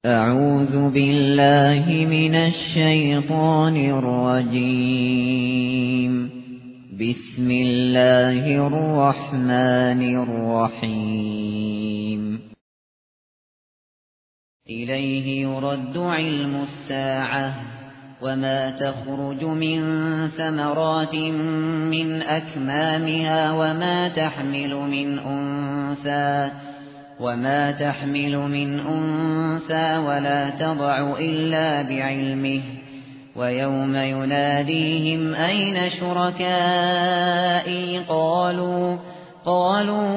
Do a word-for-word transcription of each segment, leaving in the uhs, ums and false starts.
أعوذ بالله من الشيطان الرجيم. بسم الله الرحمن الرحيم. إليه يرد علم الساعة وما تخرج من ثمرات من أكمامها وما تحمل من أنثى وما تحمل من أنثى ولا تضع إلا بعلمه ويوم يناديهم أين شركائي قالوا قالوا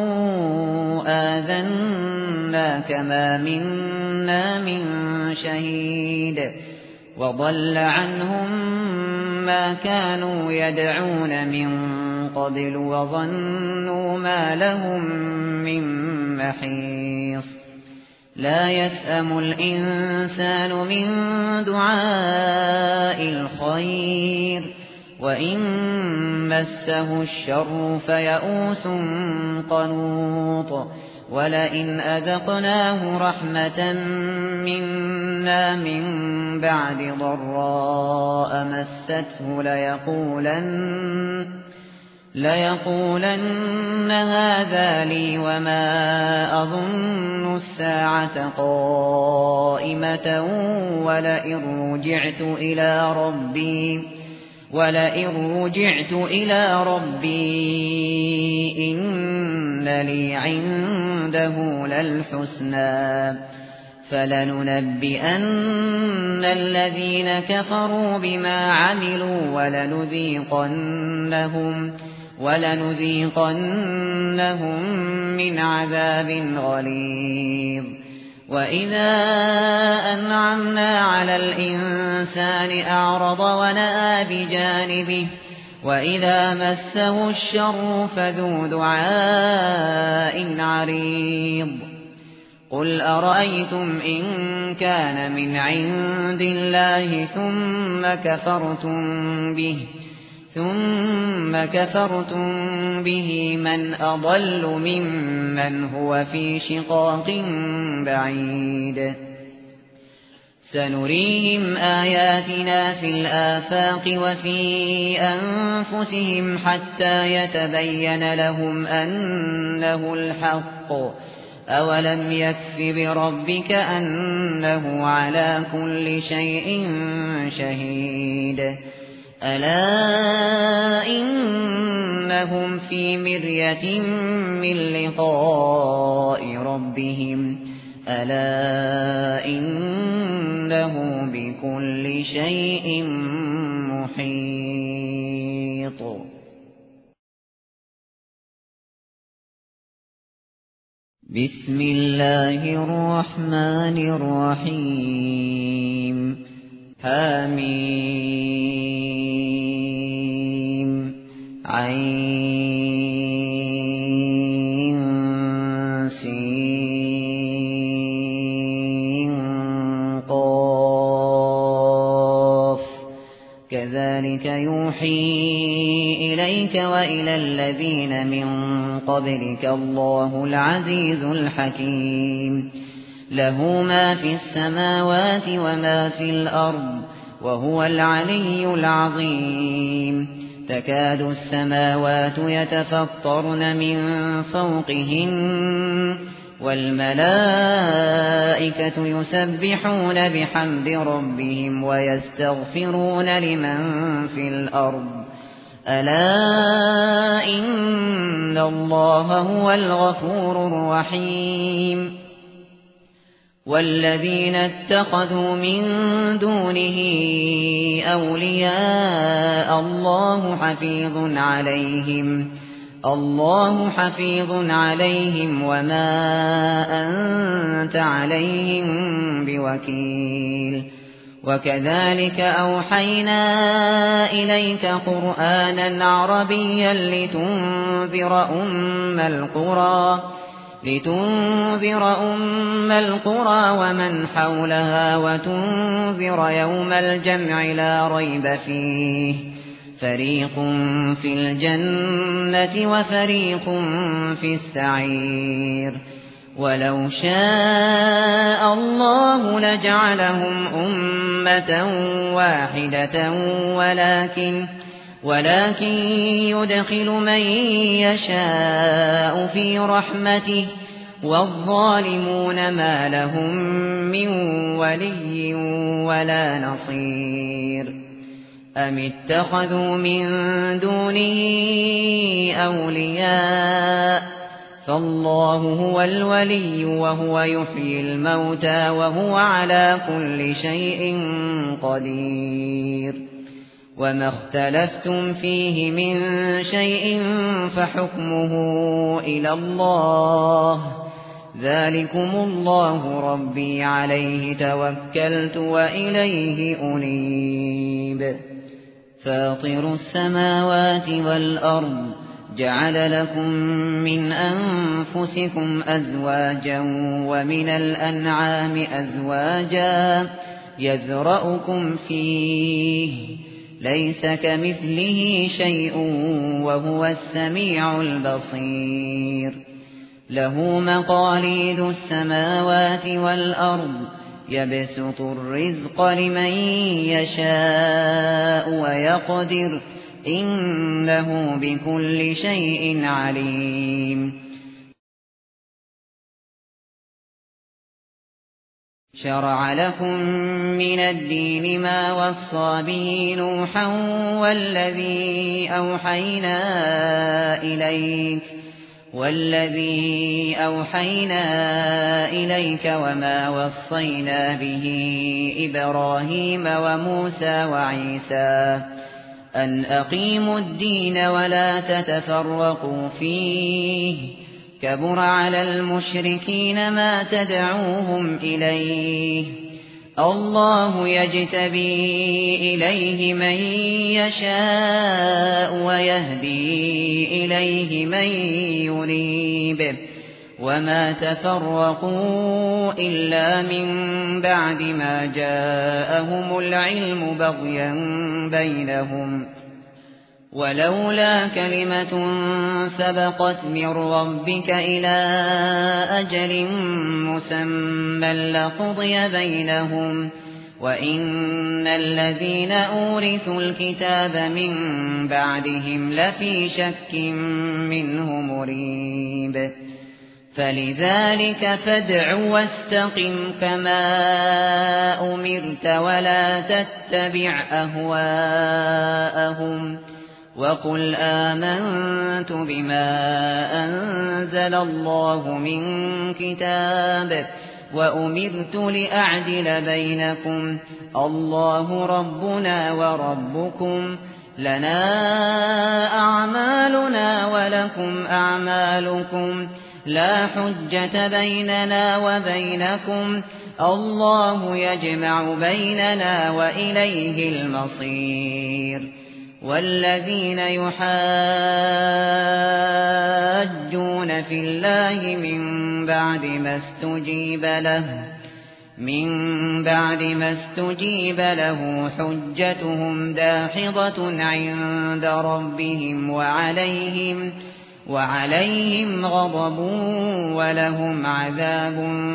آذناك ما منا من شهيد وضل عنهم ما كانوا يدعون من قبل وظنوا ما لهم من محيص. لا يسأم الإنسان من دعاء الخير وإن مسه الشر فيئوس قنوط. ولئن أذقناه رحمة منا من بعد ضراء مسته ليقولن ليقولن هذا لي وما أظن الساعة قائمة ولئن رجعت إلى ربي ولئن رجعت إلى ربي إن لي عنده للحسنى فلننبئن الذين كفروا بما عملوا ولنذيقنهم ولنذيقنهم من عذاب غليظ. وإذا أنعمنا على الإنسان أعرض ونأى بجانبه وإذا مسه الشر فذو دعاء عريض. قل أرأيتم إن كان من عند الله ثم كفرتم به ثم كفرتم به من أضل ممن هو في شقاق بعيد. سنريهم آياتنا في الآفاق وفي أنفسهم حتى يتبين لهم أنه الحق. أولم يكف بربك أنه على كل شيء شهيد. ألا إنهم في مرية من لقاء ربهم ألا إنه بكل شيء محيط. بسم الله الرحمن الرحيم. حميم عين سين قاف كذلك يوحي إليك وإلى الذين من قبلك الله العزيز الحكيم. له ما في السماوات وما في الأرض وهو العلي العظيم. تكاد السماوات يتفطرن من فوقهن والملائكة يسبحون بحمد ربهم ويستغفرون لمن في الأرض ألا إن الله هو الغفور الرحيم. والذين اتخذوا من دونه أولياء الله حفيظ عليهم الله حفيظ عليهم وما أنت عليهم بوكيل. وكذلك أوحينا إليك قرآنا عربيا لتنذر أم القرى لتنذر أم القرى ومن حولها وتنذر يوم الجمع لا ريب فيه فريق في الجنة وفريق في السعير. ولو شاء الله الله لجعلهم أمة واحدة ولكن ولكن يدخل من يشاء في رحمته والظالمون ما لهم من ولي ولا نصير أم اتخذوا من دونه أولياء فالله هو الولي وهو يحيي الموتى وهو على كل شيء قدير وما اختلفتم فيه من شيء فحكمه إلى الله ذلكم الله ربي عليه توكلت وإليه أنيب فاطر السماوات والأرض جعل لكم من أنفسكم أزواجا ومن الأنعام أزواجا يذرأكم فيه ليس كمثله شيء وهو السميع البصير له مقاليد السماوات والأرض يبسط الرزق لمن يشاء ويقدر إنه بكل شيء عليم شرع لكم من الدين ما وصى به نوحا والذي أوحينا إليك والذي أوحينا إليك وما وصينا به إبراهيم وموسى وعيسى أن أقيموا الدين ولا تتفرقوا فيه كبر على المشركين ما تدعوهم إليه الله يجتبي إليه من يشاء ويهدي إليه من ينيب وما تفرقوا إلا من بعد ما جاءهم العلم بغيا بينهم ولولا كلمة سبقت من ربك إلى أجل مسمى لقضي بينهم وإن الذين أورثوا الكتاب من بعدهم لفي شك منه مريب فلذلك فادع واستقم كما أمرت ولا تتبع أهواءهم وقل آمنت بما أنزل الله من كتاب وأمرت لأعدل بينكم الله ربنا وربكم لنا أعمالنا ولكم أعمالكم لا حجة بيننا وبينكم الله يجمع بيننا وإليه المصير والذين يحاجون في الله من بعد ما استجيب له من بعد ما استجيب له حجتهم داحضة عند ربهم وعليهم وعليهم غضب ولهم عذاب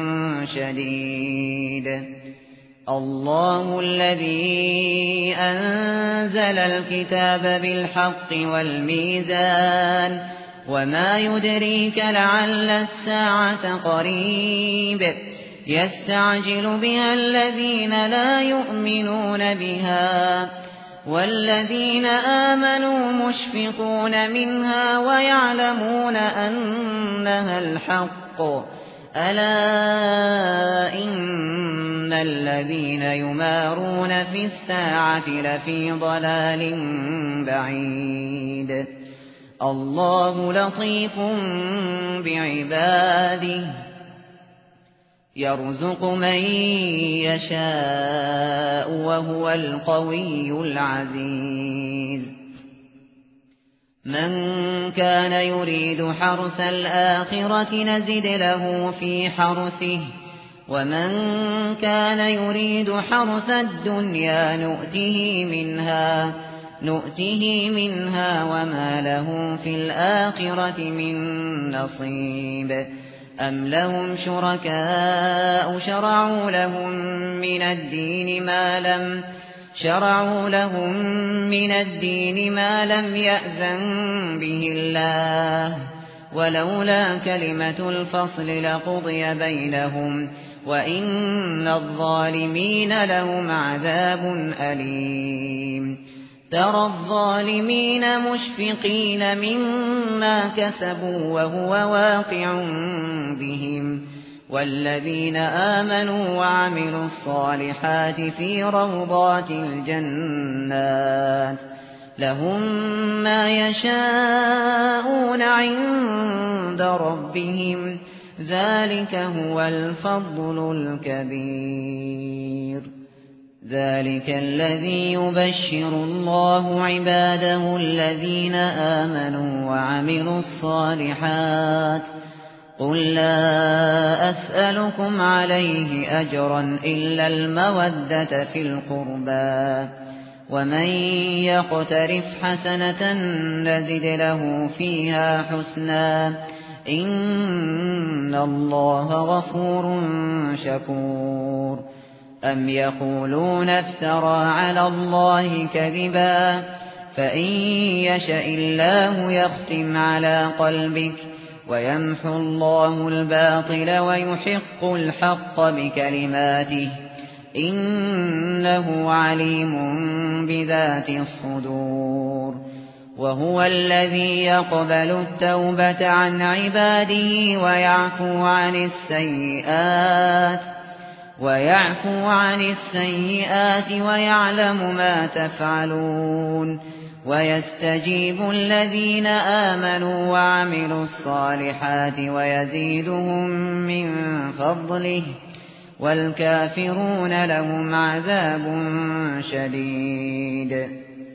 شديد الله الذي أنزل الكتاب بالحق والميزان وما يدريك لعل الساعة قريب يستعجل بها الذين لا يؤمنون بها والذين آمنوا مشفقون منها ويعلمون أنها الحق ألا إن الذين يمارون في الساعة لفي ضلال بعيد الله لطيف بعباده يرزق من يشاء وهو القوي العزيز من كان يريد حرث الآخرة نزد له في حرثه ومن كان يريد حرث الدنيا نؤته منها نؤته منها وما له في الآخرة من نصيب أَمْ لَهُمْ شُرَكَاءُ شَرَعُوا لَهُم مِّنَ الدِّينِ مَا لَمْ شَرَعُوا لَهُم مِّنَ الدِّينِ مَا لَمْ يَأْذَن بِهِ اللَّهُ وَلَوْلَا كَلِمَةُ الْفَصْلِ لَقُضِيَ بَيْنَهُمْ وَإِنَّ الظَّالِمِينَ لَهُمْ عَذَابٌ أَلِيمٌ تَرَى الظَّالِمِينَ مُشْفِقِينَ مِمَّا كَسَبُوا وَهُوَ واقع بِهِمْ وَالَّذِينَ آمَنُوا وَعَمِلُوا الصَّالِحَاتِ فِي رَوْضَاتِ الْجَنَّاتِ لَهُم مَّا يَشَاءُونَ عِندَ رَبِّهِمْ ذَلِكَ هُوَ الْفَضْلُ الْكَبِيرُ ذَلِكَ الَّذِي يُبَشِّرُ اللَّهُ عِبَادَهُ الَّذِينَ آمَنُوا وَعَمِلُوا الصَّالِحَاتِ قُل لَّا أَسْأَلُكُمْ عَلَيْهِ أَجْرًا إِلَّا الْمَوَدَّةَ فِي الْقُرْبَى وَمَن يَقْتَرِفْ حَسَنَةً نَّزِدْ لَهُ فِيهَا حُسْنًا إِنَّ اللَّهَ غَفُورٌ شَكُورٌ أَمْ يَقُولُونَ افْتَرَىٰ عَلَى اللَّهِ كَذِبًا فَإِن يَشَإِ اللَّهُ يَخْتِمْ عَلَىٰ قَلْبِكَ وَيَمْحُ اللَّهُ الْبَاطِلَ وَيُحِقُّ الْحَقَّ بِكَلِمَاتِهِ إِنَّهُ عَلِيمٌ بِذَاتِ الصُّدُورِ وَهُوَ الَّذِي يَقْبَلُ التَّوْبَةَ عَنْ عِبَادِهِ وَيَعْفُو عَنِ السَّيِّئَاتِ وَيَعْفُو عَنِ السَّيِّئَاتِ وَيَعْلَمُ مَا تَفْعَلُونَ وَيَسْتَجِيبُ الَّذِينَ آمَنُوا وَعَمِلُوا الصَّالِحَاتِ وَيَزِيدُهُم مِّن فَضْلِهِ وَالْكَافِرُونَ لَهُمْ عَذَابٌ شَدِيدٌ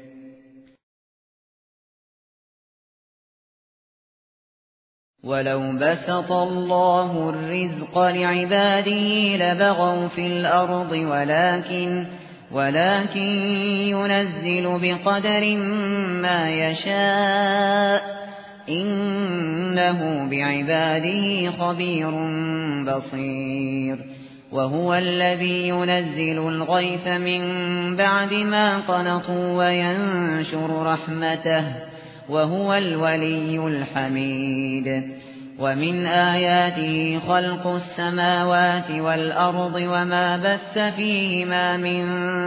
وَلَوْ بَسَطَ اللَّهُ الرِّزْقَ لِعِبَادِهِ لَبَغَوْا فِي الْأَرْضِ وَلَكِن وَلَكِن يُنَزِّلُ بِقَدَرٍ مَّا يَشَاءُ إِنَّهُ بِعِبَادِهِ خَبِيرٌ بَصِيرٌ وَهُوَ الَّذِي يُنَزِّلُ الْغَيْثَ مِن بَعْدِ مَا قَنَطُوا وَيَنشُرُ رَحْمَتَهُ وَهُوَ الْوَلِيُّ الْحَمِيدُ وَمِنْ آيَاتِهِ خَلْقُ السَّمَاوَاتِ وَالْأَرْضِ وَمَا بَثَّ فِيهِمَا مِن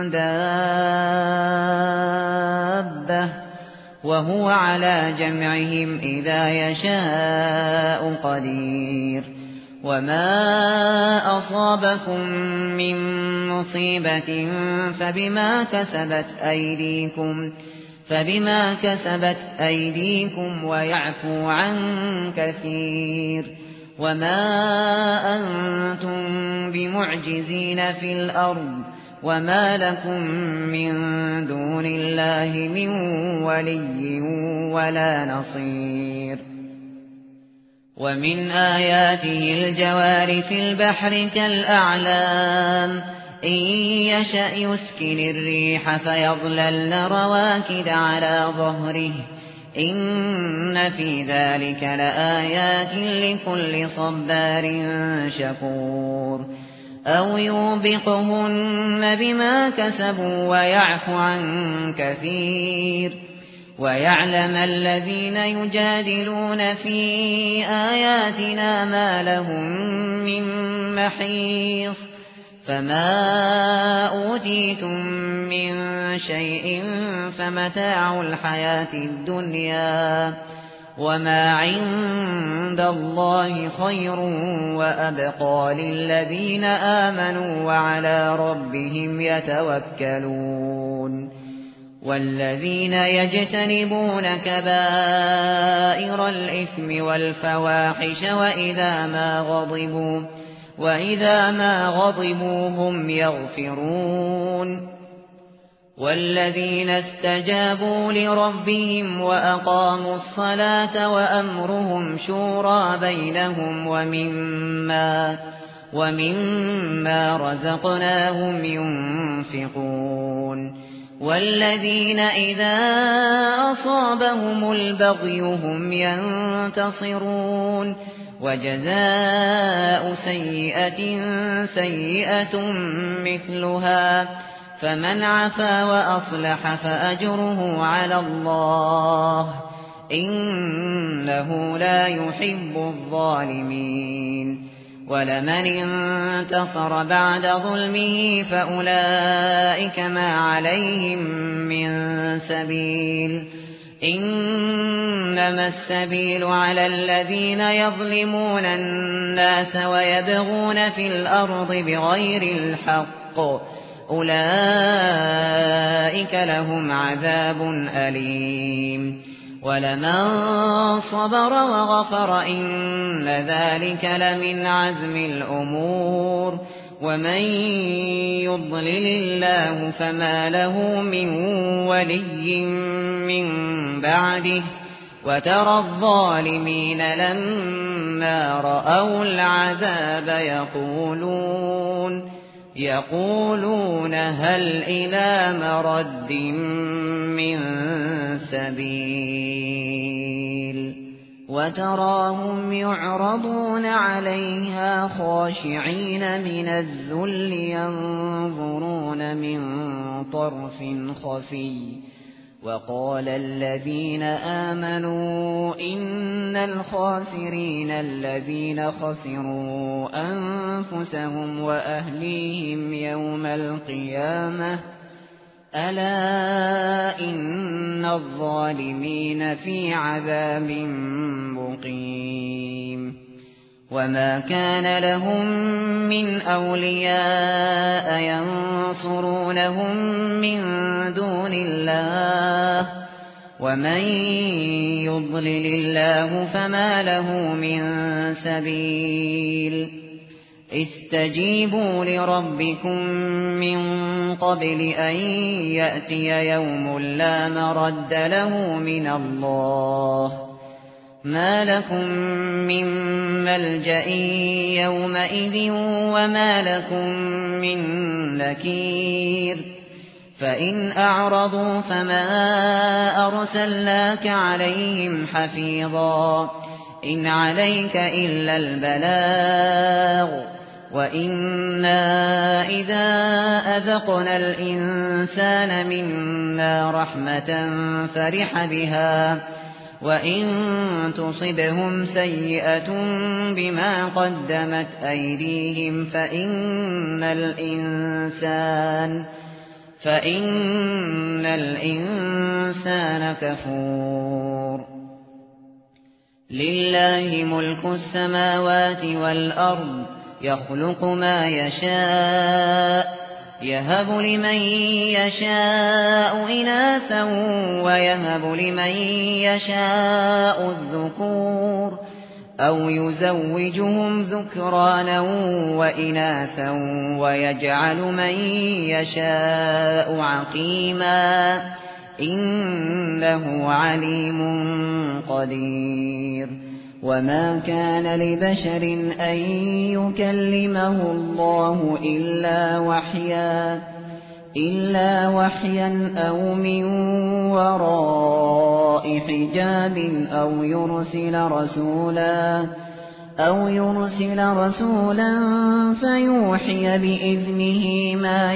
دَابَّةٍ وَهُوَ عَلَى جَمْعِهِمْ إِذَا يَشَاءُ قَدِيرٌ وَمَا أَصَابَكُم مِّن مُّصِيبَةٍ فَبِمَا كَسَبَتْ أَيْدِيكُمْ فبما كسبت أيديكم ويعفو عن كثير وما أنتم بمعجزين في الأرض وما لكم من دون الله من ولي ولا نصير ومن آياته الجوار في البحر كالأعلام إن يشأ يسكن الريح فيظللن رواكد على ظهره إن في ذلك لآيات لكل صبار شكور أو يوبقهن بما كسبوا ويعفو عن كثير ويعلم الذين يجادلون في آياتنا ما لهم من محيص فما أوتيتم من شيء فمتاع الحياة الدنيا وما عند الله خير وأبقى للذين آمنوا وعلى ربهم يتوكلون والذين يجتنبون كبائر الإثم والفواحش وإذا ما غضبوا وإذا ما غضبوا هم يغفرون والذين استجابوا لربهم وأقاموا الصلاة وأمرهم شورى بينهم ومما ومما رزقناهم ينفقون والذين إذا أصابهم البغي هم ينتصرون وجزاء سيئة سيئة مثلها فمن عفا وأصلح فأجره على الله إنه لا يحب الظالمين ولمن انتصر بعد ظلمه فأولئك ما عليهم من سبيل إنما السبيل على الذين يظلمون الناس ويبغون في الأرض بغير الحق أولئك لهم عذاب أليم ولمن صبر وغفر إن ذلك لمن عزم الأمور ومن يضلل الله فما له من ولي من بعده وترى الظالمين لما رأوا العذاب يقولون يقولون هل إلى مرد من سبيل وتراهم يعرضون عليها خاشعين من الذل ينظرون من طرف خفي وقال الذين آمنوا إن الخاسرين الذين خسروا أنفسهم وأهليهم يوم القيامة ألا إن الظالمين في عذاب مقيم وما كان لهم من أولياء ينصرونهم من دون الله ومن يضلل الله فما له من سبيل استجيبوا لربكم من قبل أن يأتي يوم لا مرد له من الله ما لكم من ملجأ يومئذ وما لكم من نكير فإن أعرضوا فما أرسلناك عليهم حفيظا إن عليك إلا البلاغ وإنا إذا أذقنا الإنسان منا رحمة فرح بها وإن تصبهم سيئة بما قدمت أيديهم فإن الإنسان فإن الإنسان كفور لله ملك السماوات والأرض يخلق ما يشاء يهب لمن يشاء إناثا ويهب لمن يشاء الذكور أو يزوجهم ذكرانا وإناثا ويجعل من يشاء عقيما إنه عليم قدير وما كان لبشر أن يكلمه الله إلا وحيا إلا وحيا أو من وراء حجاب أو يرسل رسولا أو يرسل رسولا فيوحي بإذنه ما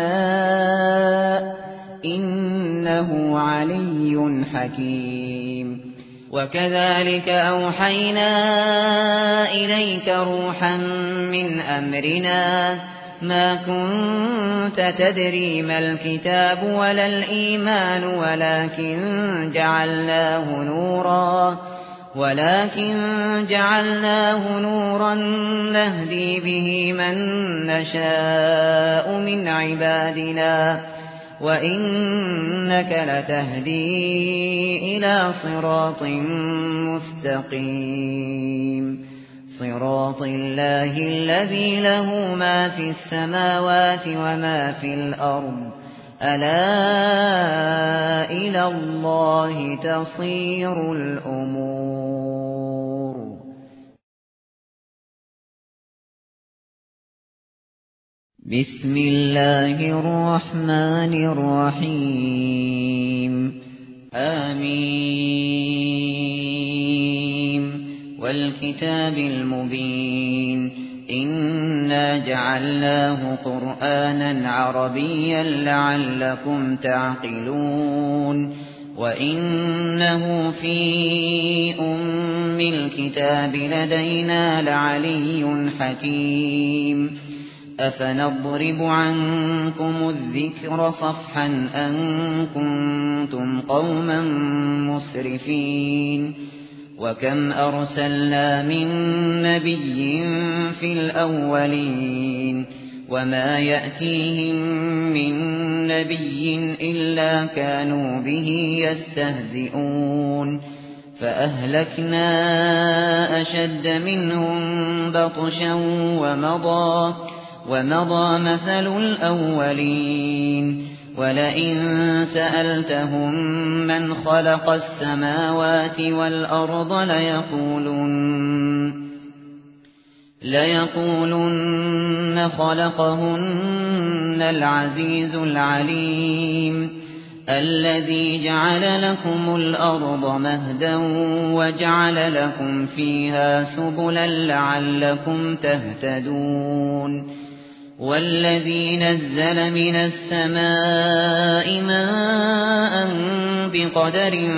يشاء إنه علي حكيم وكذلك أوحينا إليك روحا من أمرنا ما كنت تدري ما الكتاب ولا الإيمان ولكن جعلناه نورا ولكن جعلناه نورا نهدي به من نشاء من عبادنا وإنك لتهدي إلى صراط مستقيم صراط الله الذي له ما في السماوات وما في الأرض ألا إلى الله تصير الأمور بسم الله الرحمن الرحيم آمين والكتاب المبين إنا جعلناه قرآنا عربيا لعلكم تعقلون وإنه في أم الكتاب لدينا لعلي حكيم أفنضرب عنكم الذكر صفحا أن كنتم قوما مسرفين وكم أرسلنا من نبي في الأولين وما يأتيهم من نبي إلا كانوا به يستهزئون فأهلكنا أشد منهم بطشا ومضى ومضى مثل الأولين ولئن سألتهم من خلق السماوات والأرض ليقولن ليقولن خلقهن العزيز العليم الذي جعل لكم الأرض مهدا وجعل لكم فيها سبلا لعلكم تهتدون والذي نزل من السماء ماء بقدر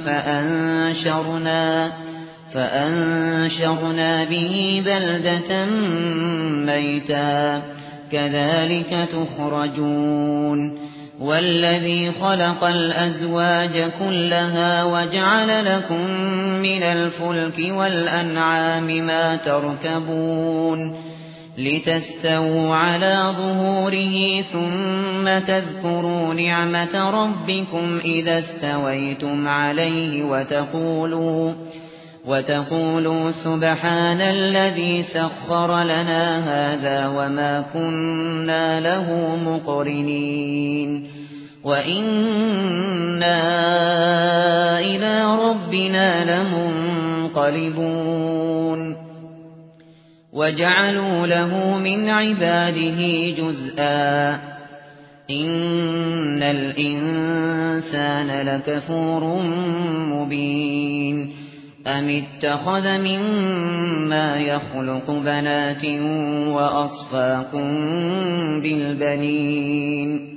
فأنشرنا فأنشرنا به بلدة ميتا كذلك تخرجون والذي خلق الأزواج كلها وجعل لكم من الفلك والأنعام ما تركبون لتستووا على ظهوره ثم تذكروا نعمة ربكم إذا استويتم عليه وتقولوا وتقولوا سبحان الذي سخر لنا هذا وما كنا له مقرنين وإنا إلى ربنا لمنقلبون وجعلوا له من عباده جزءا إن الإنسان لكفور مبين أم اتخذ مما يخلق بنات وأصفاكم بالبنين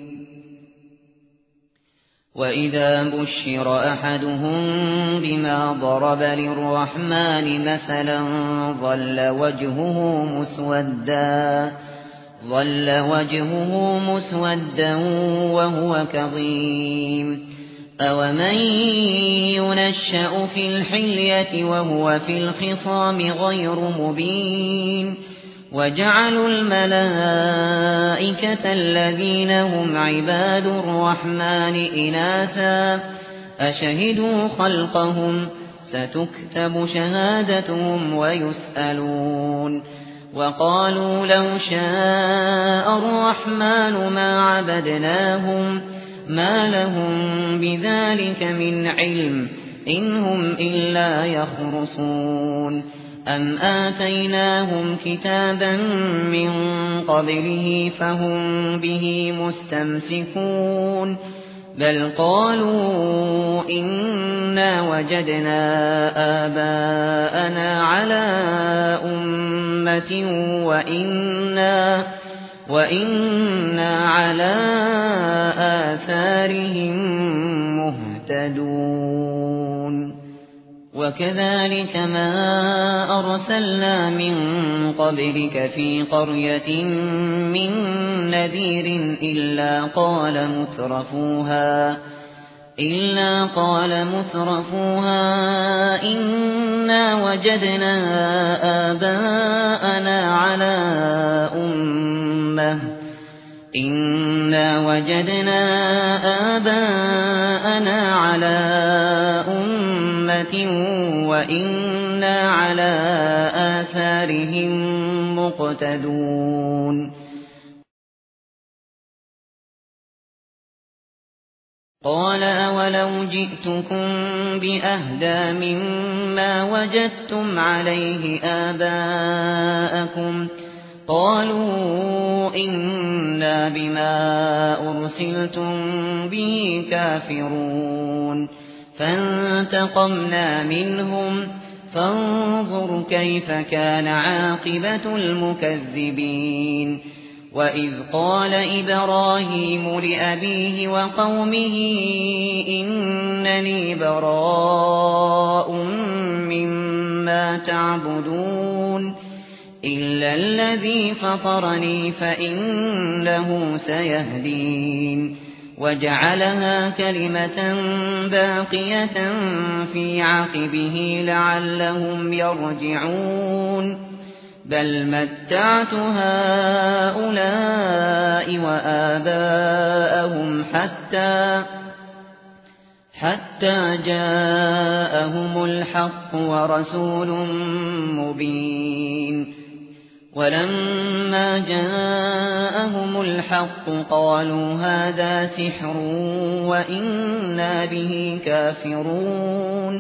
وإذا بشر أحدهم بما ضرب للرحمن مثلا ظل وجهه مسودا ظل وجهه مسودا وهو كظيم أومن ينشأ في الحلية وهو في الخصام غير مبين وجعلوا الملائكة الذين هم عباد الرحمن إناثا أشهدوا خلقهم ستكتب شهادتهم ويسألون وقالوا لو شاء الرحمن ما عبدناهم ما لهم بذلك من علم إن هم إلا يخرصون أم آتيناهم كتابا من قبله فهم به مستمسكون بل قالوا إنا وجدنا آباءنا على أمة وإنا وإنا على آثارهم مهتدون وكذلك ما أرسلنا من قبلك في قرية من نذير إلا قال مترفوها إلا قال مترفوها إنا وجدنا آباءنا على أمة إنا وجدنا آباءنا على أمة وإنا على آثارهم مقتدون قال أولو جئتكم بأهدى مما وجدتم عليه آباءكم قالوا إنا بما أرسلتم به كافرون فانتقمنا منهم فانظر كيف كان عاقبة المكذبين وإذ قال إبراهيم لأبيه وقومه إنني براء مما تعبدون إلا الذي فطرني فإنه سيهدين وجعلها كلمة باقية في عقبه لعلهم يرجعون بل متعت هؤلاء وآباءهم حتى حتى جاءهم الحق ورسول مبين ولما جاءهم الحق قالوا هذا سحر وإنا به كافرون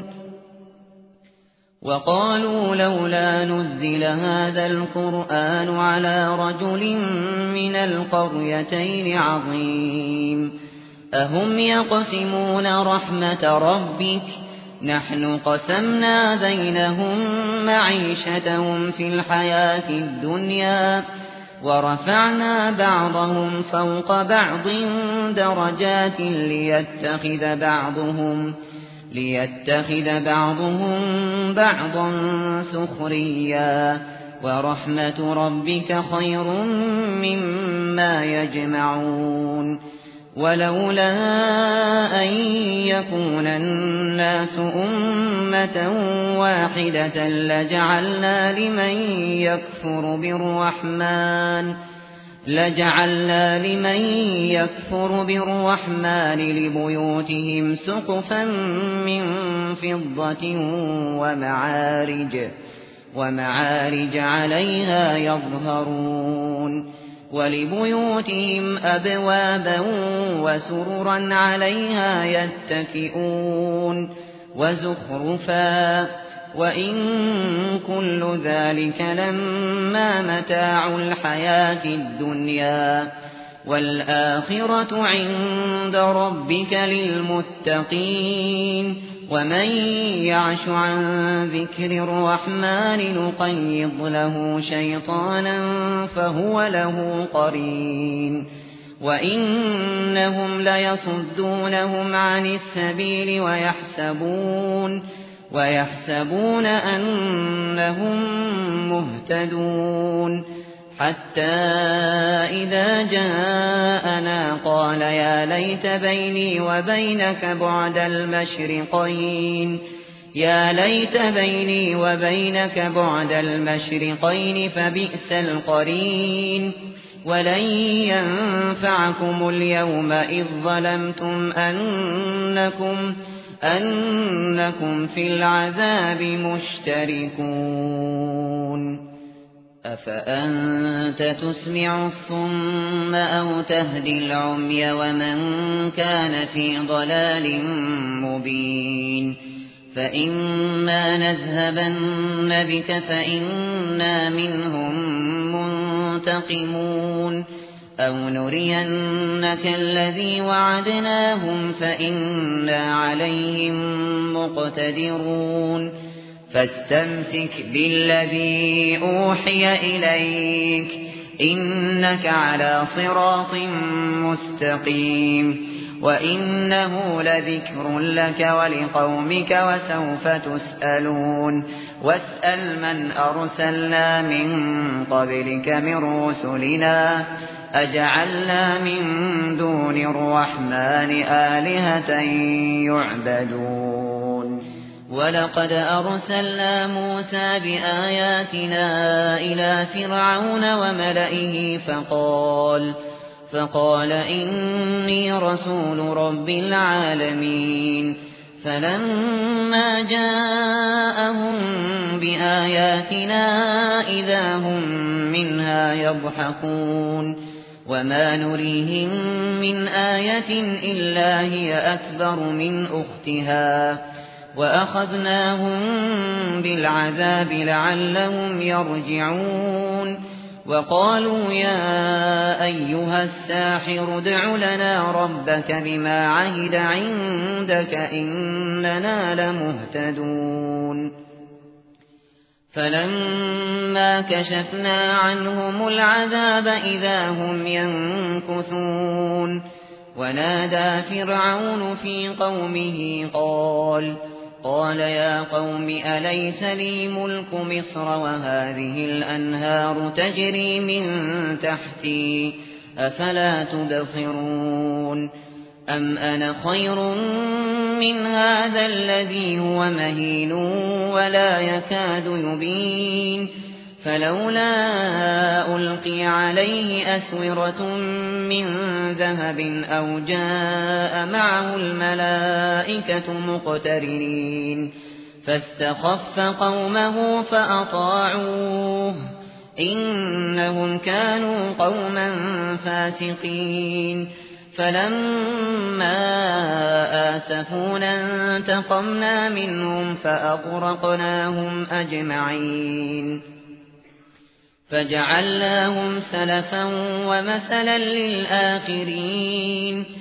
وقالوا لولا نزل هذا القرآن على رجل من القريتين عظيم أهم يقسمون رحمة ربك نحن قسمنا بينهم معيشتهم في الحياة الدنيا ورفعنا بعضهم فوق بعض درجات ليتخذ بعضهم ليتخذ بعضهم بعضا سخريا ورحمة ربك خير مما يجمعون ولولا أن يكون الناس أمة واحدة لجعلنا لمن يكفر بالرحمن لجعلنا لمن يكفر بالرحمن لبيوتهم سقفا من فضة ومعارج ومعارج عليها يظهرون ولبيوتهم أبوابا وسررا عليها يتكئون وزخرفا وإن كل ذلك لما متاع الحياة الدنيا والآخرة عند ربك للمتقين ومن يعش عن ذكر الرحمن نقيض له شيطانا فهو له قرين وإنهم ليصدونهم عن السبيل ويحسبون ويحسبون أنهم مهتدون حتى إذا جاءنا قال يا ليت بيني وبينك بعد المشرقين يا ليت بيني وبينك بعد المشرقين فبئس القرين ولن ينفعكم اليوم إذ ظلمتم أنكم أنكم في العذاب مشتركون أفأنت تسمع الصم أو تهدي العمي ومن كان في ضلال مبين فإما نذهبن بك فإنا منهم منتقمون أو نرينك الذي وعدناهم فإنا عليهم مقتدرون فاستمسك بالذي أوحي إليك إنك على صراط مستقيم وإنه لذكر لك ولقومك وسوف تسألون واسأل من أرسلنا من قبلك من رسلنا أجعلنا من دون الرحمن آلهة يعبدون ولقد أرسلنا موسى بآياتنا إلى فرعون وملئه فقال فقال إني رسول رب العالمين فلما جاءهم بآياتنا إذا هم منها يضحكون وما نريهم من آية إلا هي أكبر من أختها وأخذناهم بالعذاب لعلهم يرجعون وقالوا يا أيها الساحر ادع لنا ربك بما عهد عندك إننا لمهتدون فلما كشفنا عنهم العذاب إذا هم ينكثون ونادى فرعون في قومه قال قال يا قوم أليس لي ملك مصر وهذه الأنهار تجري من تحتي أفلا تبصرون أم أنا خير من هذا الذي هو مهين ولا يكاد يبين فلولا ألقي عليه أسورة من ذهب أو جاء معه الملائكة مقترنين فاستخف قومه فأطاعوه إنهم كانوا قوما فاسقين فلما آسفونا انتقمنا منهم فأغرقناهم أجمعين فجعلناهم سلفا ومثلا للآخرين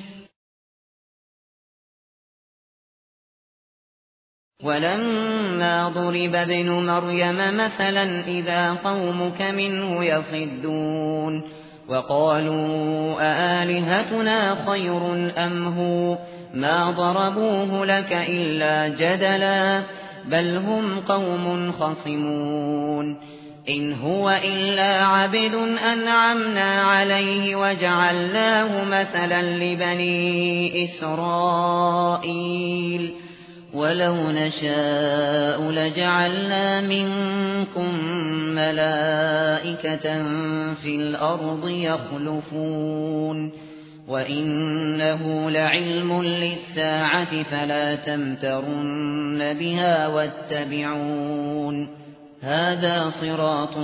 ولما ضرب ابن مريم مثلا إذا قومك منه يصدون وقالوا أآلهتنا خير أم هو ما ضربوه لك إلا جدلا بل هم قوم خصمون إن هو إلا عبد أنعمنا عليه وجعلناه مثلا لبني إسرائيل ولو نشاء لجعلنا منكم ملائكة في الأرض يخلفون وإنه لعلم للساعة فلا تمترن بها واتبعون هذا صراط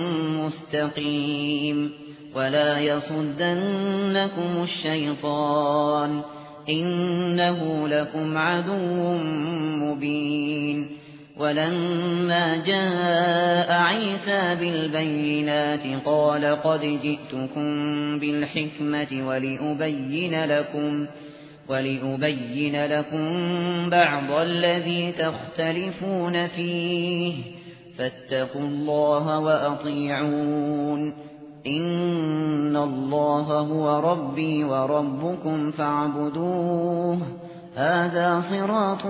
مستقيم ولا يصدنكم الشيطان إنه لكم عدو مبين ولما جاء عيسى بالبينات قال قد جئتكم بالحكمة ولأبين لكم ولأبين لكم بعض الذي تختلفون فيه فاتقوا الله وأطيعون إن الله هو ربي وربكم فاعبدوه هذا صراط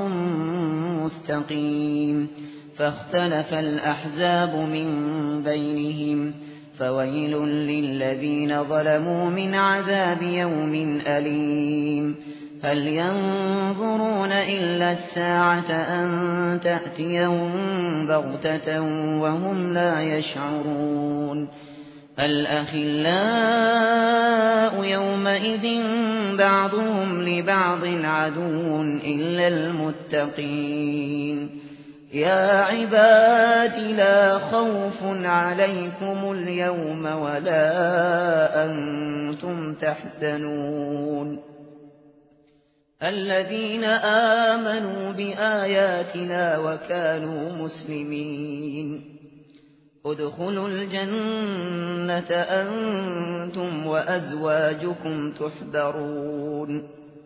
مستقيم فاختلف الأحزاب من بينهم فويل للذين ظلموا من عذاب يوم أليم هل ينظرون إلا الساعة أن تأتيهم بغتة وهم لا يشعرون الأخلاء يومئذ بعضهم لبعض عدو إلا المتقين يا عباد لا خوف عليكم اليوم ولا أنتم تحزنون الذين آمنوا بآياتنا وكانوا مسلمين ادخلوا الجنة أنتم وأزواجكم تحبرون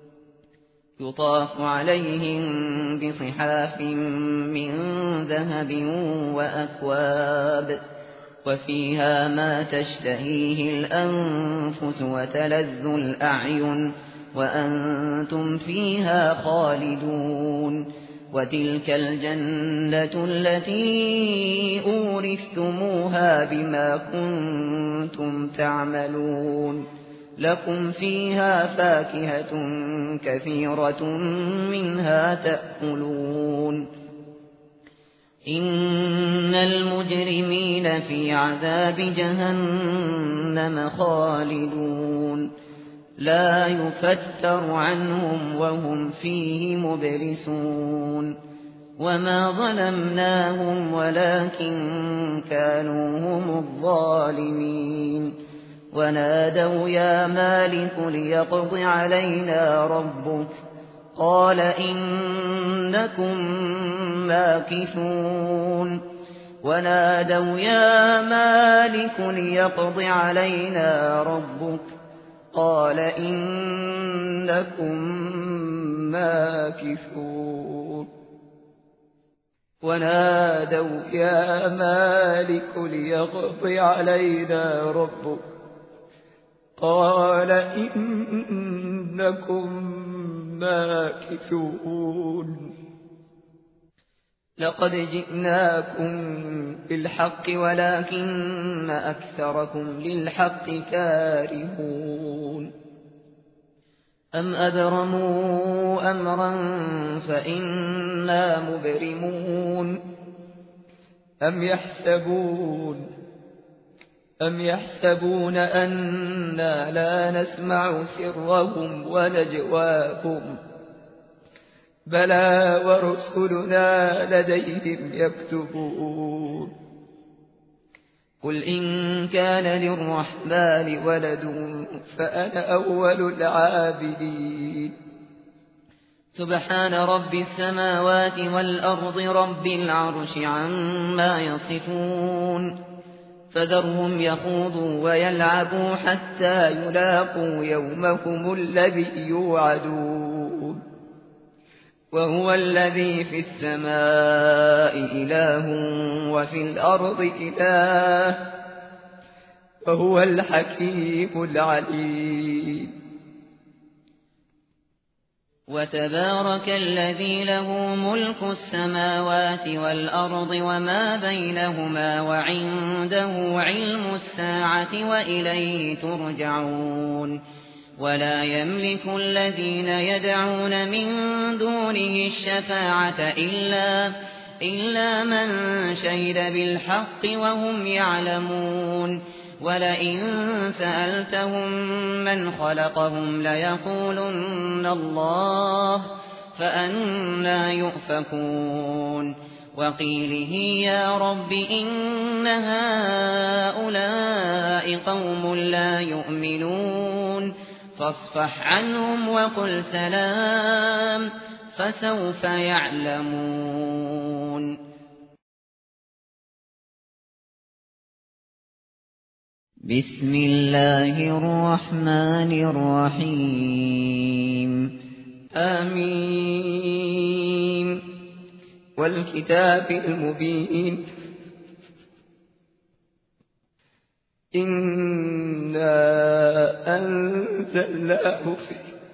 يطاف عليهم بصحاف من ذهب وأكواب وفيها ما تشتهيه الأنفس وتلذ الأعين وأنتم فيها خالدون وتلك الجنة التي أورثتموها بما كنتم تعملون لكم فيها فاكهة كثيرة منها تأكلون إن المجرمين في عذاب جهنم خالدون لا يفتر عنهم وهم فيه مبلسون وما ظلمناهم ولكن كانوا هم الظالمين ونادوا يا مالك ليقض علينا ربك قال إنكم ماكثون ونادوا يا مالك ليقض علينا ربك قال إنكم ماكثون ونادوا يا مالك ليقض علينا ربك قال إنكم ماكثون لقد جئناكم بالحق ولكن أكثركم للحق كارهون أم أبرموا أمرا فإنا مبرمون أم يحسبون أم يحسبون أنا لا نسمع سرهم ونجواهم بلى ورسلنا لديهم يكتبون قل إن كان للرحمن ولد فأنا أول العابدين سبحان رب السماوات والأرض رب العرش عما يصفون فذرهم يخوضوا ويلعبوا حتى يلاقوا يومهم الذي يوعدون وهو الذي في السماء إله وفي الأرض إله وهو الحكيم العليم وتبارك الذي له ملك السماوات والأرض وما بينهما وعنده علم الساعة وإليه ترجعون ولا يملك الذين يدعون من دونه الشفاعة إلا, إلا من شهد بالحق وهم يعلمون ولئن سألتهم من خلقهم ليقولن الله فأنى يؤفكون وقيله يا رب إن هؤلاء قوم لا يؤمنون فاصفح عنهم وقل سلام فسوف يعلمون بسم الله الرحمن الرحيم آمين والكتاب المبين إنا أنزلناه في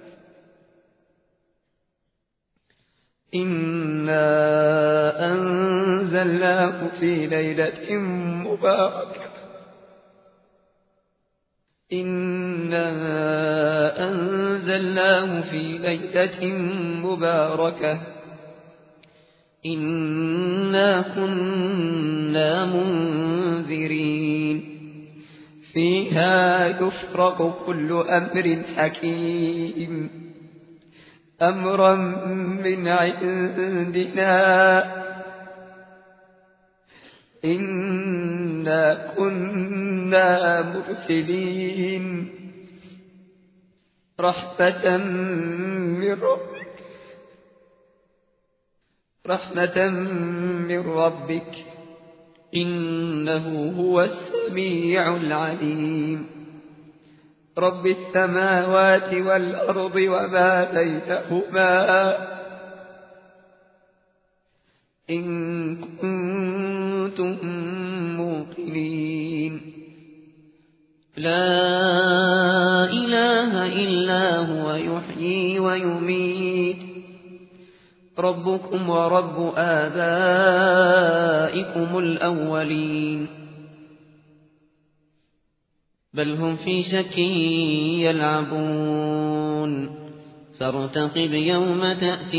إنا أنزلناه في ليلة مباركة إنا أنزلناه في ليلة مباركة إنا كنا منذرين فيها يفرق كل أمر حكيم أمرا من عندنا إنا كنا مرسلين رحمة من ربك رحمة من ربك إنه هو السميع العليم رب السماوات والأرض وما بينهما إن كنتم موقنين لا إله إلا هو يحيي ويميت ربكم ورب آبائكم الأولين بل هم في شك يلعبون فارتقب يوم تأتي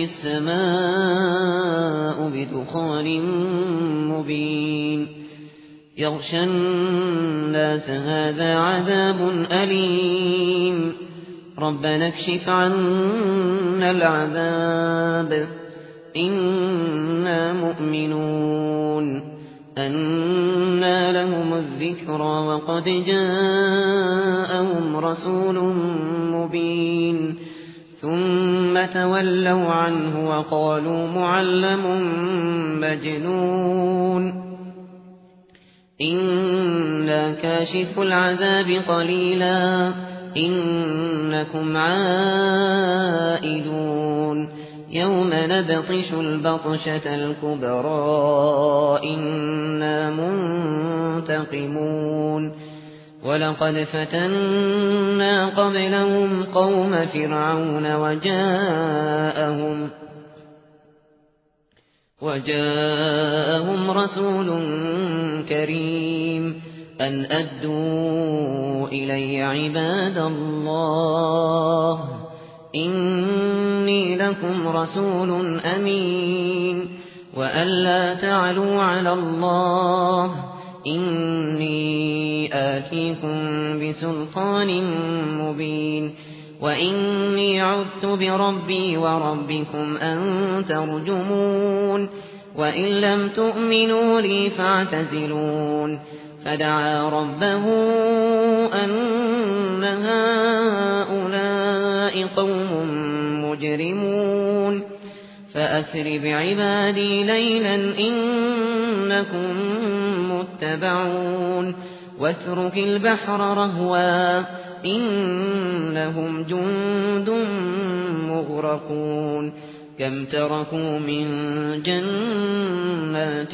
السماء بدخان مبين يغشى الناس هذا عذاب أليم ربنا اكشف عنا العذاب إنا مؤمنون أنى لهم الذكرى وقد جاءهم رسول مبين ثم تولوا عنه وقالوا معلم مجنون إنا كاشف العذاب قليلا إنكم عائدون يوم نبطش البطشة الكبرى إنا منتقمون ولقد فتنا قبلهم قوم فرعون وجاءهم وجاءهم رسول كريم أن أدوا إلي عباد الله إني لكم رسول أمين وأن لا تعلوا على الله إني آتيكم بسلطان مبين وإني عذت بربي وربكم أن ترجمون وإن لم تؤمنوا لي فاعتزلون فدعا ربه أن هؤلاء قوم مجرمون فأسر بعبادي ليلا إنكم متبعون واترك البحر رهوا إنهم جند مغرقون كم تركوا من جنات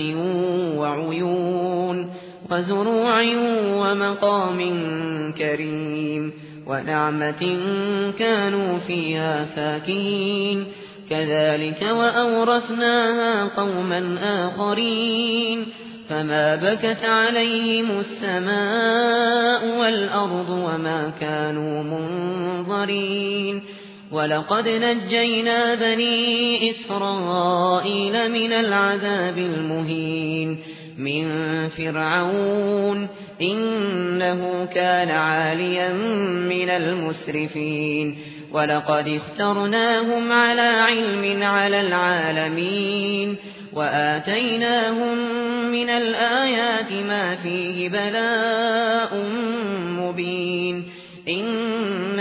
وعيون وزروع ومقام كريم ونعمة كانوا فيها فاكهين كذلك وأورثناها قوما آخرين فما بكت عليهم السماء والأرض وما كانوا منظرين ولقد نجينا بني إسرائيل من العذاب المهين من فرعون إنه كان عاليا من المسرفين ولقد اخترناهم على علم على العالمين وآتيناهم من الآيات ما فيه بلاء مبين إن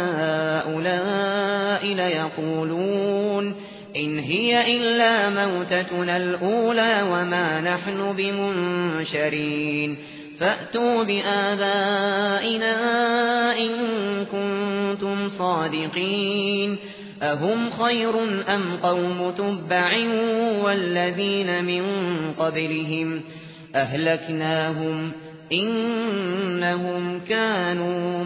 هؤلاء ليقولون إن هي إلا موتتنا الأولى وما نحن بمنشرين فأتوا بآبائنا إن كنتم صادقين أهم خير أم قوم تبع والذين من قبلهم أهلكناهم إنهم كانوا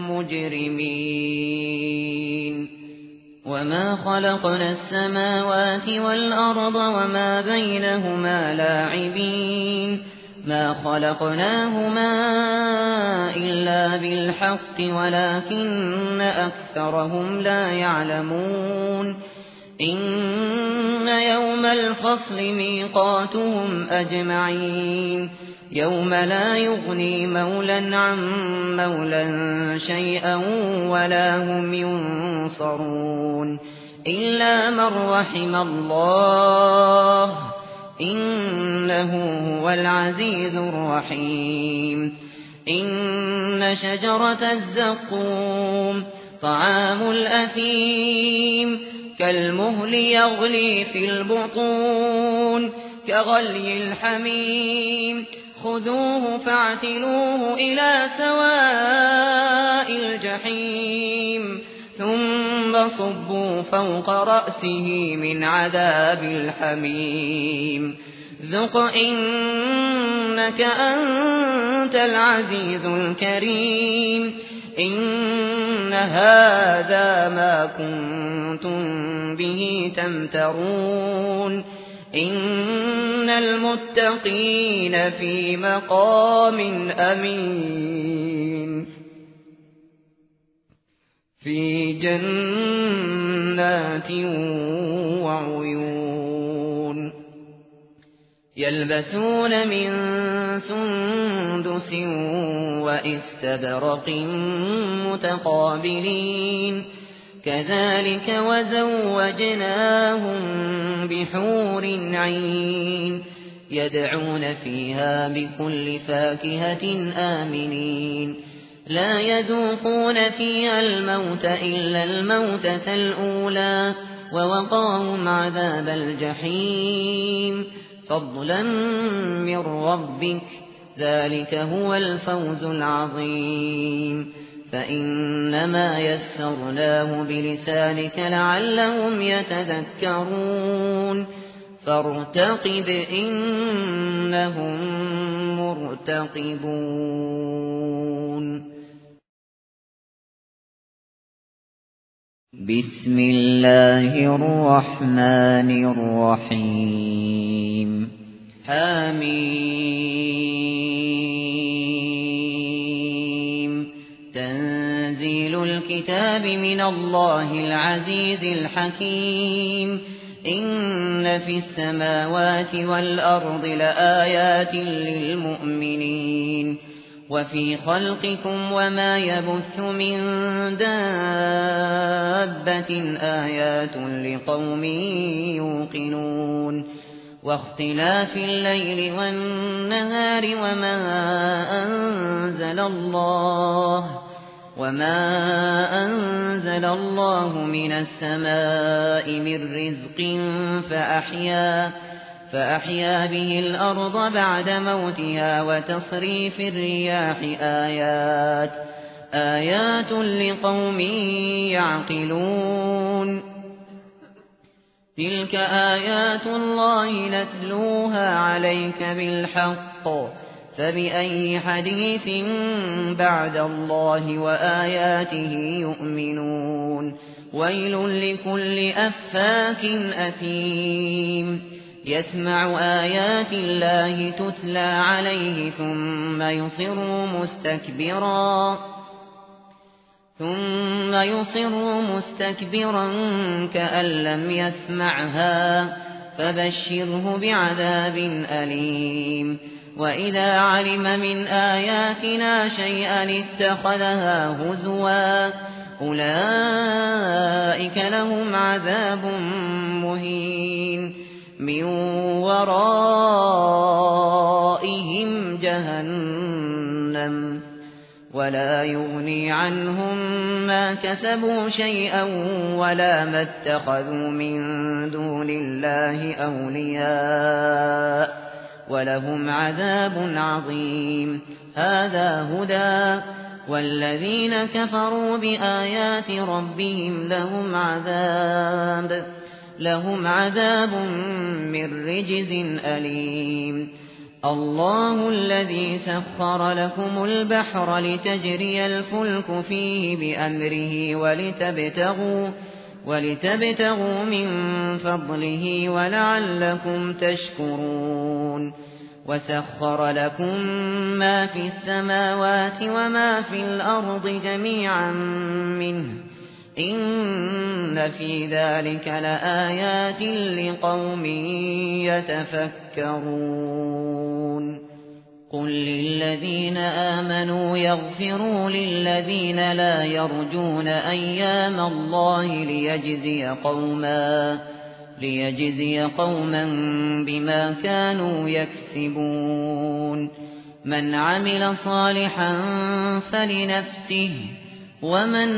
مجرمين وما خلقنا السماوات والأرض وما بينهما لاعبين ما خلقناهما إلا بالحق ولكن أكثرهم لا يعلمون إن يوم الفصل ميقاتهم أجمعين يوم لا يغني مولا عن مولا شيئا ولا هم ينصرون إلا من رحم الله إنه هو العزيز الرحيم إن شجرة الزقوم طعام الأثيم كالمهل يغلي في البطون كغلي الحميم خذوه فاعتلوه إلى سواء الجحيم ثم صبوا فوق رأسه من عذاب الحميم ذق إنك أنت العزيز الكريم إن هذا ما كنتم به تمترون إن المتقين في مقام أمين في جنات وعيون يلبسون من سندس وإستبرق متقابلين كذلك وزوجناهم بحور عين يدعون فيها بكل فاكهة آمنين لا يذوقون فيها الموت إلا الموتة الأولى ووقاهم عذاب الجحيم فضلا من ربك ذلك هو الفوز العظيم فإنما يسرناه بلسانك لعلهم يتذكرون فارتقب إنهم مرتقبون بسم الله الرحمن الرحيم حميم تنزيل الكتاب من الله العزيز الحكيم إن في السماوات والأرض لآيات للمؤمنين وفي خلقكم وما يبث من دابة آيات لقوم يوقنون واختلاف الليل والنهار وما أنزل الله وما أنزل الله من السماء من رزق فأحيا فأحيا به الأرض بعد موتها وتصريف الرياح آيات آيات لقوم يعقلون تلك آيات الله نتلوها عليك بالحق فبأي حديث بعد الله وآياته يؤمنون ويل لكل أفاك أثيم يسمع آيات الله تتلى عليه ثم يصر مستكبرا ثم يصر مستكبرا كأن لم يسمعها فبشره بعذاب أليم وإذا علم من آياتنا شيئا اتخذها هزوا أولئك لهم عذاب مهين من ورائهم جهنم ولا يغني عنهم ما كسبوا شيئا ولا ما اتخذوا من دون الله أولياء ولهم عذاب عظيم هذا هدى والذين كفروا بآيات ربهم لهم عذاب لهم عذاب من رجز أليم الله الذي سخر لكم البحر لتجري الفلك فيه بأمره ولتبتغوا ولتبتغوا من فضله ولعلكم تشكرون وسخر لكم ما في السماوات وما في الأرض جميعا منه إن في ذلك لآيات لقوم يتفكرون قل للذين آمنوا يغفروا للذين لا يرجون أيام الله ليجزي قوما ليجزي قوما بما كانوا يكسبون من عمل صالحا فلنفسه ومن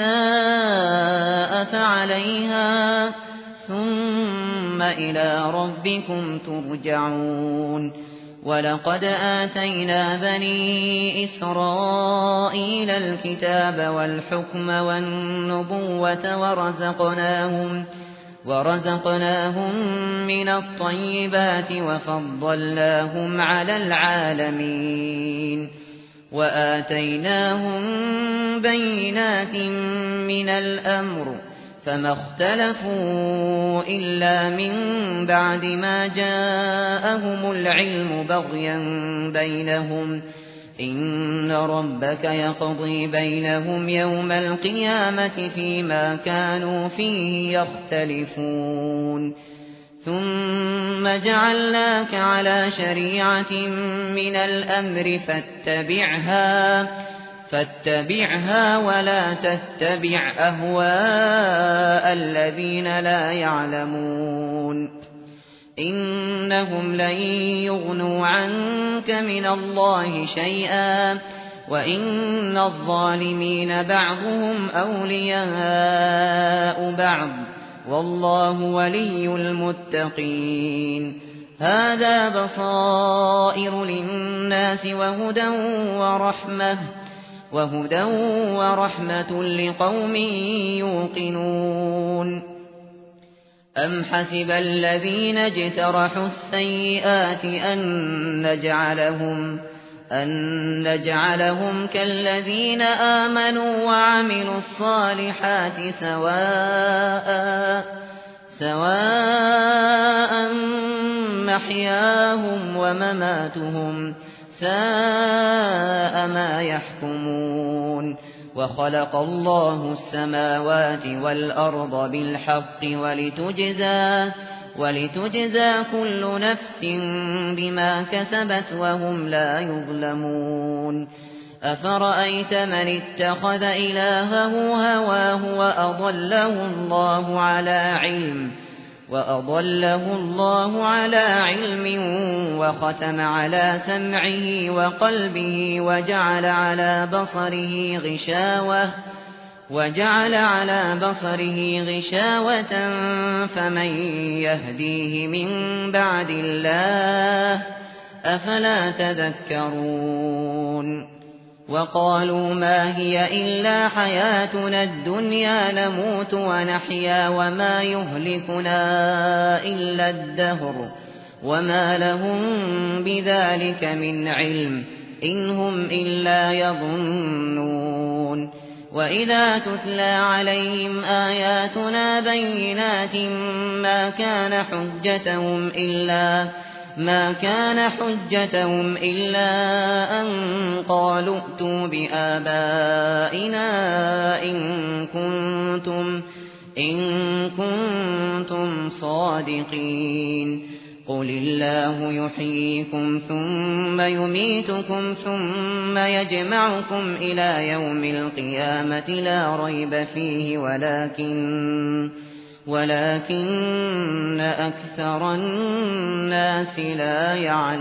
أساء فعليها ثم إلى ربكم ترجعون ولقد آتينا بني إسرائيل الكتاب والحكم والنبوة ورزقناهم ورزقناهم من الطيبات وفضلناهم على العالمين وآتيناهم بينات من الأمر فما اختلفوا إلا من بعد ما جاءهم العلم بغيا بينهم إن ربك يقضي بينهم يوم القيامة فيما كانوا فيه يختلفون ثم جعلناك على شريعة من الأمر فاتبعها فاتبعها ولا تتبع أهواء الذين لا يعلمون إنهم لن يغنوا عنك من الله شيئا وإن الظالمين بعضهم أولياء بعض والله ولي المتقين هذا بصائر للناس وهدى ورحمة وهدى ورحمة لقوم يوقنون أم حسب الذين اجترحوا السيئات أن نجعلهم أن نجعلهم كالذين آمنوا وعملوا الصالحات سواء سواء محياهم ومماتهم ساء ما يحكمون وخلق الله السماوات والأرض بالحق ولتجزى ولتجزى كل نفس بما كسبت وهم لا يظلمون أفرأيت من اتخذ إلهه هواه وأضله الله على علم وأضله الله على علم وختم على سمعه وقلبه وجعل على بصره غشاوة وجعل على بصره غشاوة فمن يهديه من بعد الله أفلا تذكرون وقالوا ما هي إلا حياتنا الدنيا نموت ونحيا وما يهلكنا إلا الدهر وما لهم بذلك من علم إن هم إلا يظنون وإذا تتلى عليهم آياتنا بينات ما كان حجتهم إلا ما كان حجتهم إلا أن قالوا ائتوا بآبائنا إن كنتم إن كنتم صادقين قل الله يحييكم ثم يميتكم ثم يجمعكم إلى يوم القيامة لا ريب فيه ولكن ولكن أكثر الناس لا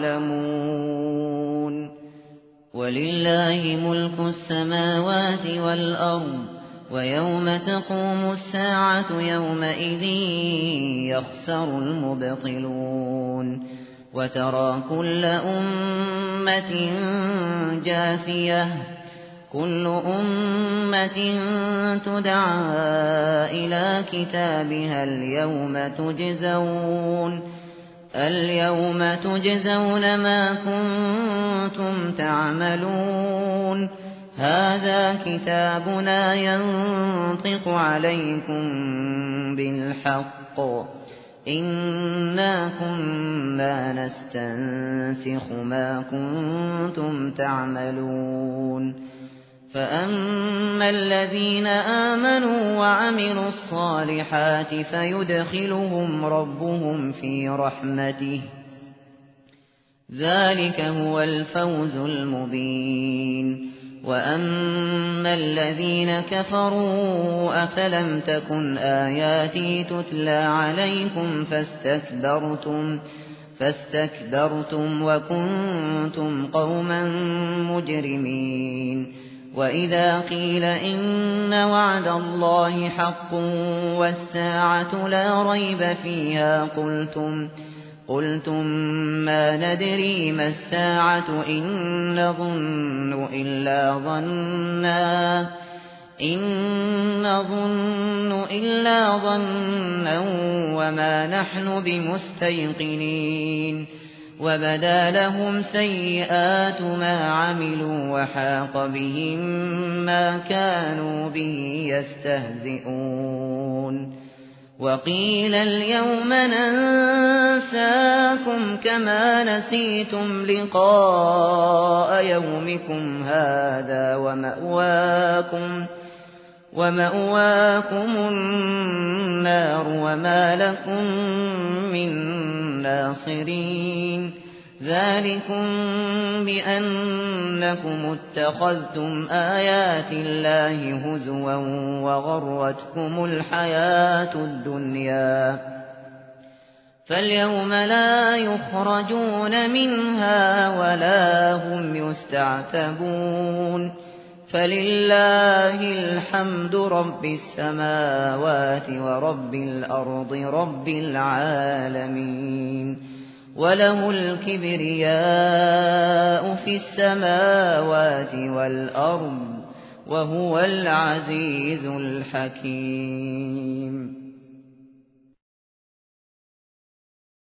يعلمون ولله ملك السماوات والأرض ويوم تقوم الساعة يومئذ يخسر المبطلون وترى كل أمة جاثية كل أمة تدعى إلى كتابها اليوم تجزون اليوم تجزون ما كنتم تعملون هذا كتابنا ينطق عليكم بالحق إنا كنا نستنسخ ما كنتم تعملون فأما الذين آمنوا وعملوا الصالحات فيدخلهم ربهم في رحمته ذلك هو الفوز المبين وأما الذين كفروا أفلم تكن آياتي تتلى عليكم فاستكبرتم فاستكبرتم وكنتم قوما مجرمين وإذا قيل إن وعد الله حق والساعة لا ريب فيها قلتم قلتم ما ندري ما الساعة إن نظن إلا ظنا إن نظن إلا ظنا وما نحن بمستيقنين وبدا لهم سيئات ما عملوا وحاق بهم ما كانوا به يستهزئون وقيل اليوم ننساكم كما نسيتم لقاء يومكم هذا ومأواكم ومأواكم النار وما لكم من ناصرين ذلكم بأنكم اتخذتم آيات الله هزوا وغرتكم الحياة الدنيا فاليوم لا يخرجون منها ولا هم يستعتبون فلله الحمد رب السماوات ورب الأرض رب العالمين وله الكبرياء في السماوات والأرض وهو العزيز الحكيم.